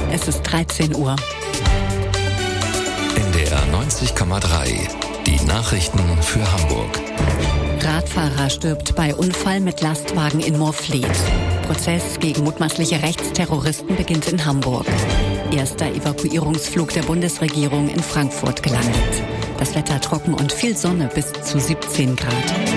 Es ist 13 Uhr. NDR 90,3. Die Nachrichten für Hamburg. Radfahrer stirbt bei Unfall mit Lastwagen in Moorfleet. Prozess gegen mutmaßliche Rechtsterroristen beginnt in Hamburg. Erster Evakuierungsflug der Bundesregierung in Frankfurt gelandet. Das Wetter trocken und viel Sonne bis zu 17 Grad.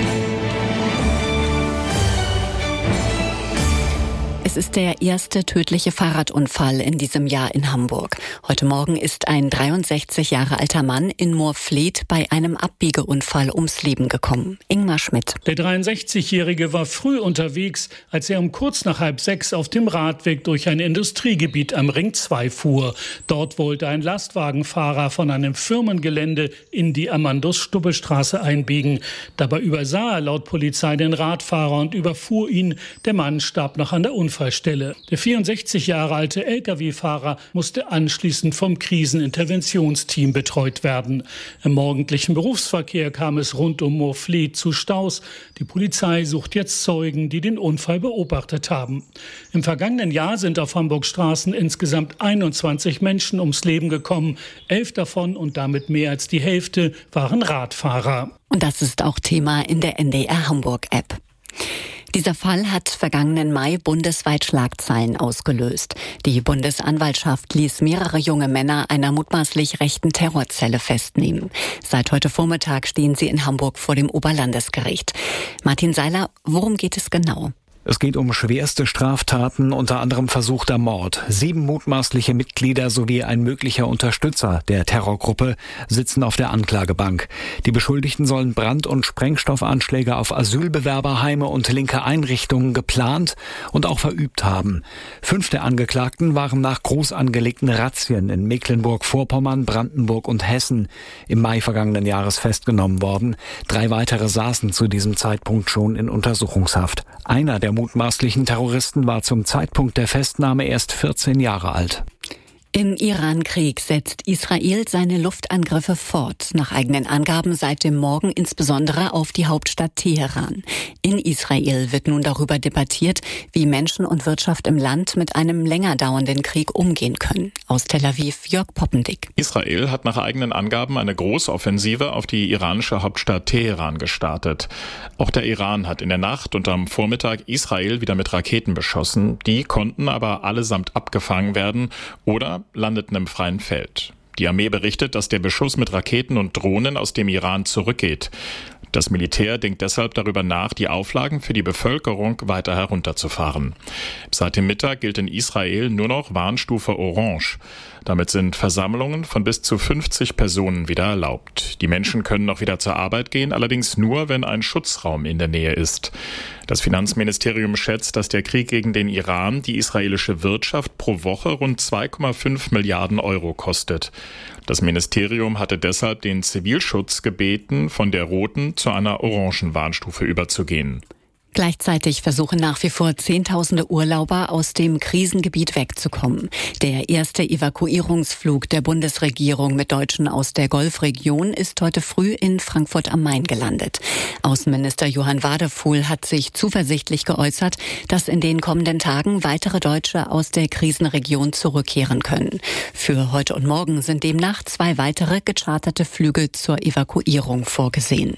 Es ist der erste tödliche Fahrradunfall in diesem Jahr in Hamburg. Heute Morgen ist ein 63 Jahre alter Mann in Moorfleet bei einem Abbiegeunfall ums Leben gekommen. Ingmar Schmidt. Der 63-Jährige war früh unterwegs, als er um kurz nach 5:30 auf dem Radweg durch ein Industriegebiet am Ring 2 fuhr. Dort wollte ein Lastwagenfahrer von einem Firmengelände in die Amandus-Stubbe-Straße einbiegen. Dabei übersah er laut Polizei den Radfahrer und überfuhr ihn. Der Mann starb noch an der Unfallstelle. Der 64 Jahre alte Lkw-Fahrer musste anschließend vom Kriseninterventionsteam betreut werden. Im morgendlichen Berufsverkehr kam es rund um Moorfleet zu Staus. Die Polizei sucht jetzt Zeugen, die den Unfall beobachtet haben. Im vergangenen Jahr sind auf Hamburgs Straßen insgesamt 21 Menschen ums Leben gekommen. 11 davon und damit mehr als die Hälfte waren Radfahrer. Und das ist auch Thema in der NDR Hamburg-App. Dieser Fall hat vergangenen Mai bundesweit Schlagzeilen ausgelöst. Die Bundesanwaltschaft ließ mehrere junge Männer einer mutmaßlich rechten Terrorzelle festnehmen. Seit heute Vormittag stehen sie in Hamburg vor dem Oberlandesgericht. Martin Seiler, worum geht es genau? Es geht um schwerste Straftaten, unter anderem versuchter Mord. 7 mutmaßliche Mitglieder sowie ein möglicher Unterstützer der Terrorgruppe sitzen auf der Anklagebank. Die Beschuldigten sollen Brand- und Sprengstoffanschläge auf Asylbewerberheime und linke Einrichtungen geplant und auch verübt haben. 5 der Angeklagten waren nach groß angelegten Razzien in Mecklenburg-Vorpommern, Brandenburg und Hessen im Mai vergangenen Jahres festgenommen worden. 3 weitere saßen zu diesem Zeitpunkt schon in Untersuchungshaft. Einer der mutmaßlichen Terroristen war zum Zeitpunkt der Festnahme erst 14 Jahre alt. Im Iran-Krieg setzt Israel seine Luftangriffe fort, nach eigenen Angaben seit dem Morgen insbesondere auf die Hauptstadt Teheran. In Israel wird nun darüber debattiert, wie Menschen und Wirtschaft im Land mit einem länger dauernden Krieg umgehen können. Aus Tel Aviv, Jörg Poppendick. Israel hat nach eigenen Angaben eine Großoffensive auf die iranische Hauptstadt Teheran gestartet. Auch der Iran hat in der Nacht und am Vormittag Israel wieder mit Raketen beschossen. Die konnten aber allesamt abgefangen werden oder landeten im freien Feld. Die Armee berichtet, dass der Beschuss mit Raketen und Drohnen aus dem Iran zurückgeht. Das Militär denkt deshalb darüber nach, die Auflagen für die Bevölkerung weiter herunterzufahren. Seit dem Mittag gilt in Israel nur noch Warnstufe Orange. Damit sind Versammlungen von bis zu 50 Personen wieder erlaubt. Die Menschen können noch wieder zur Arbeit gehen, allerdings nur, wenn ein Schutzraum in der Nähe ist. Das Finanzministerium schätzt, dass der Krieg gegen den Iran die israelische Wirtschaft pro Woche rund 2,5 Milliarden Euro kostet. Das Ministerium hatte deshalb den Zivilschutz gebeten, von der roten zu einer orangen Warnstufe überzugehen. Gleichzeitig versuchen nach wie vor Zehntausende Urlauber aus dem Krisengebiet wegzukommen. Der erste Evakuierungsflug der Bundesregierung mit Deutschen aus der Golfregion ist heute früh in Frankfurt am Main gelandet. Außenminister Johann Wadefuhl hat sich zuversichtlich geäußert, dass in den kommenden Tagen weitere Deutsche aus der Krisenregion zurückkehren können. Für heute und morgen sind demnach 2 weitere gecharterte Flüge zur Evakuierung vorgesehen.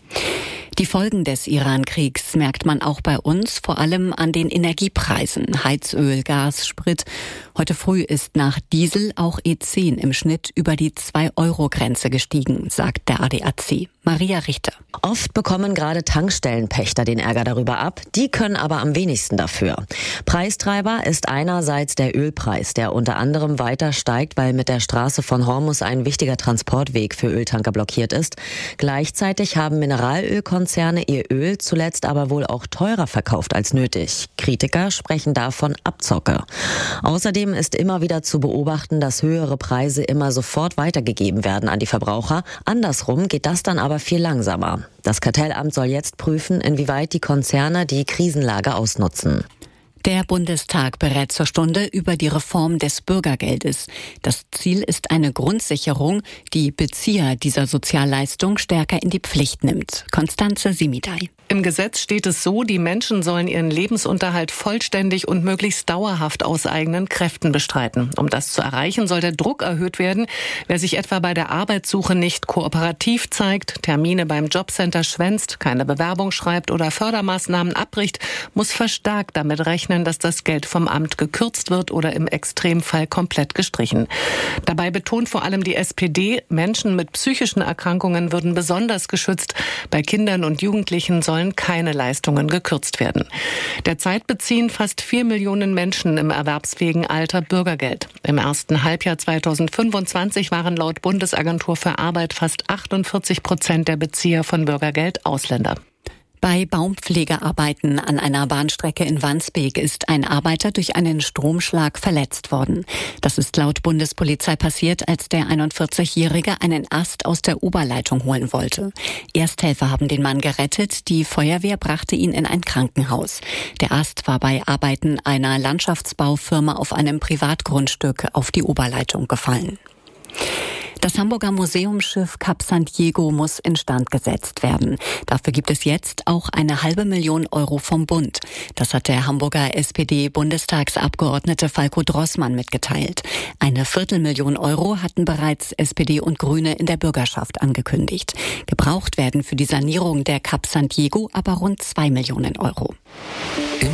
Die Folgen des Iran-Kriegs merkt man auch bei uns, vor allem an den Energiepreisen. Heizöl, Gas, Sprit. Heute früh ist nach Diesel auch E10 im Schnitt über die 2-Euro-Grenze gestiegen, sagt der ADAC. Maria Richter. Oft bekommen gerade Tankstellenpächter den Ärger darüber ab. Die können aber am wenigsten dafür. Preistreiber ist einerseits der Ölpreis, der unter anderem weiter steigt, weil mit der Straße von Hormuz ein wichtiger Transportweg für Öltanker blockiert ist. Gleichzeitig haben Mineralölkonzerne ihr Öl zuletzt aber wohl auch teurer verkauft als nötig. Kritiker sprechen davon Abzocke. Außerdem ist immer wieder zu beobachten, dass höhere Preise immer sofort weitergegeben werden an die Verbraucher. Andersrum geht das dann aber viel langsamer. Das Kartellamt soll jetzt prüfen, inwieweit die Konzerne die Krisenlage ausnutzen. Der Bundestag berät zur Stunde über die Reform des Bürgergeldes. Das Ziel ist eine Grundsicherung, die Bezieher dieser Sozialleistung stärker in die Pflicht nimmt. Constanze Simidai. Im Gesetz steht es so, die Menschen sollen ihren Lebensunterhalt vollständig und möglichst dauerhaft aus eigenen Kräften bestreiten. Um das zu erreichen, soll der Druck erhöht werden. Wer sich etwa bei der Arbeitssuche nicht kooperativ zeigt, Termine beim Jobcenter schwänzt, keine Bewerbung schreibt oder Fördermaßnahmen abbricht, muss verstärkt damit rechnen, dass das Geld vom Amt gekürzt wird oder im Extremfall komplett gestrichen. Dabei betont vor allem die SPD, Menschen mit psychischen Erkrankungen würden besonders geschützt. Bei Kindern und Jugendlichen sollen keine Leistungen gekürzt werden. Derzeit beziehen fast 4 Millionen Menschen im erwerbsfähigen Alter Bürgergeld. Im ersten Halbjahr 2025 waren laut Bundesagentur für Arbeit fast 48% der Bezieher von Bürgergeld Ausländer. Bei Baumpflegearbeiten an einer Bahnstrecke in Wandsbek ist ein Arbeiter durch einen Stromschlag verletzt worden. Das ist laut Bundespolizei passiert, als der 41-Jährige einen Ast aus der Oberleitung holen wollte. Ersthelfer haben den Mann gerettet, die Feuerwehr brachte ihn in ein Krankenhaus. Der Ast war bei Arbeiten einer Landschaftsbaufirma auf einem Privatgrundstück auf die Oberleitung gefallen. Das Hamburger Museumsschiff Cap San Diego muss instand gesetzt werden. Dafür gibt es jetzt auch eine $500.000 Euro vom Bund. Das hat der Hamburger SPD-Bundestagsabgeordnete Falko Drossmann mitgeteilt. Eine $250.000 Euro hatten bereits SPD und Grüne in der Bürgerschaft angekündigt. Gebraucht werden für die Sanierung der Cap San Diego aber rund 2 Millionen Euro.